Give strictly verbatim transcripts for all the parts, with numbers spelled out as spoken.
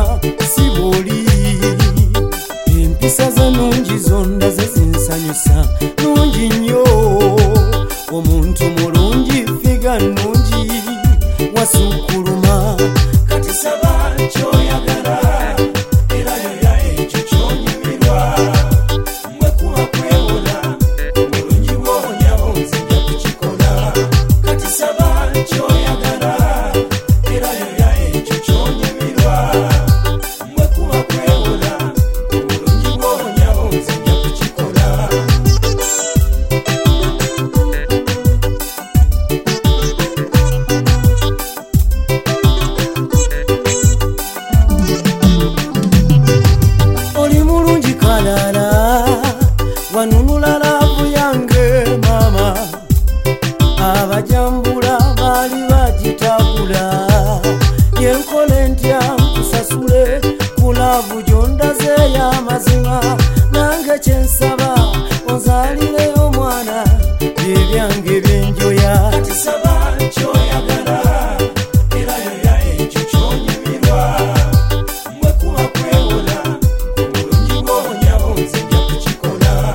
mazima sibuli empisa ze nungi zonda ze zinsanyusa nungi nnyo omuntu mulungi figa nungi wasukuluma kati saba kyoyagala era yoya ekyo kyonyumirwa mwe kuba kwewola omulungi wonyabo nzija kukikola kati saba kyoyagala era yoya ekyo kyonyumirwa mwe kuba kwewola omulungi wonyabo nzija kukikola wanunula laavu yange mama abajambula bali bagitabula yenkole ntya nkusasule ku laavu gyondaze y'amazima nange kyensaba onzalireyo omwana byebyange byenjoya kati saba kyoyagala era yoya ekyo kyonyumirwa mwe kuba kwewola omulungi wonyabo nzija kukikola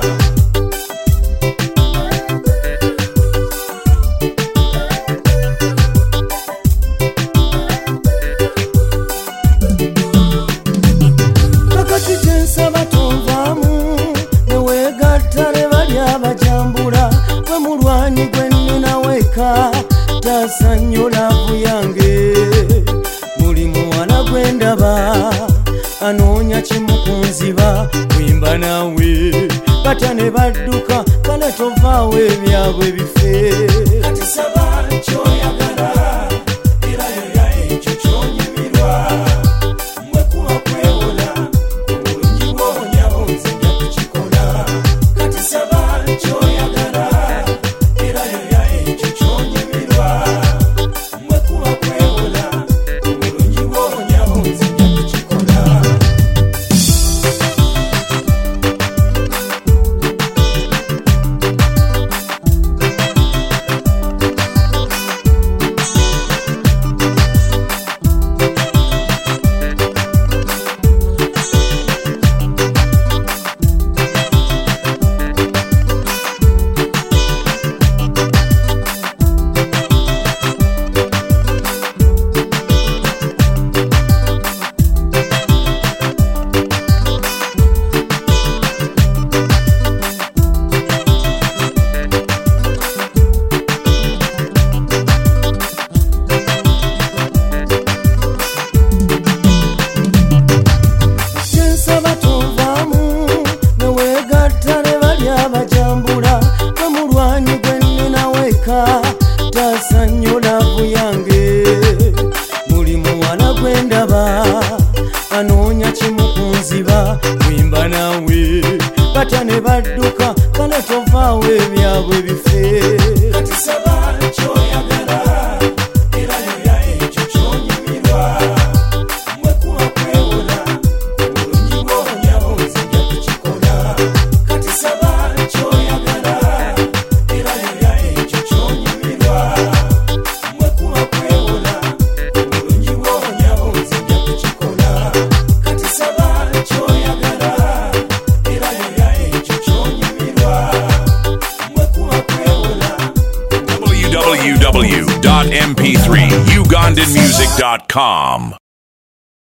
nsaba tonvaamu neweegattale bali abajambula gwe mulwanyi gwe nnina weka taasa nnyo laavu yange buli muwala gwe ndaba anoonya kimu kunziba kwimba naawe bata ne badduka kale tovaawo ebyabwe bife kati saba kyoyagala era yoya ekyo kyonyumirwa mwe kuba kwewola taasa nnyo laavu yange buli muwala gwe ndaba anoonya kimu kunziba kwimba naawe bata ne badduka kale tovaawo ebyabwe bife kati saba kyoyagala era yoya ekyo kyonyumirwa mwe kuba kwewola omulungi wonyabo nzija kukikola kati saba kyoyagala era yoya ekyo kyonyumirwa mwe kuba kwewola omulungi wonyabo nzija kukikola kati saba kyoyagala era yoya ekyo kyonyumirwa mwe kuba kwewola w w w dot m p three ugandan music dot com